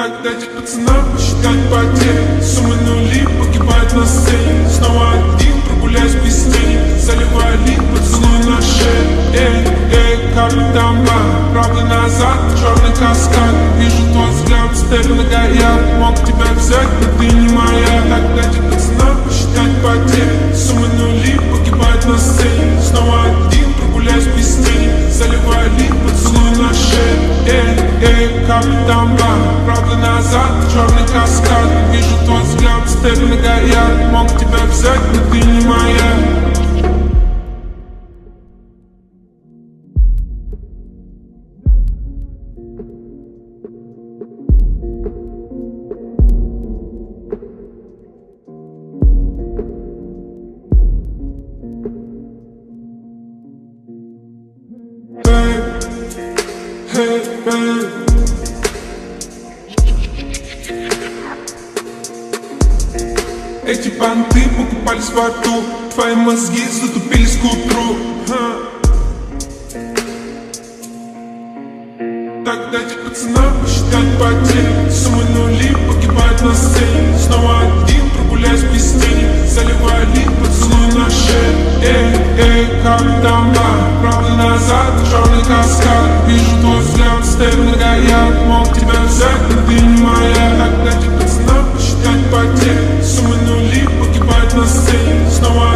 Так дайте пацанам посчитать потери. Суммы нули погибают на сцене. Снова один, прогуляюсь без тени. Заливаю лик, поцелуй на шее. Капитан Бар, правда назад, черный каскад. Вижу твой взгляд, степь на горят. Мог тебя взять, но ты не моя. Так дайте пацанам посчитать потери. Суммы нули погибают на сцене. Снова один, прогуляюсь без тени. Заливаю лик, поцелуй на шее. Капитан Бар, правда назад, черный каскад. Вижу твой взгляд, степь на горят. Мог тебя взять, но ты не моя. Эти понты покупались во рту, твои мозги затупились к утру. Так дайте пацанам посчитать потери. Суммы нули погибают на сцене. Снова один, прогуляюсь без тени. Заливаю лик, поцелуй на шее. Капитан Бар, правда назад, черный каскад. Вижу твой взгляд, степь на горят. Мог тебя взять, но ты не моя. Так дайте пацанам посчитать потери. Суммы нули погибают на сцене. Снова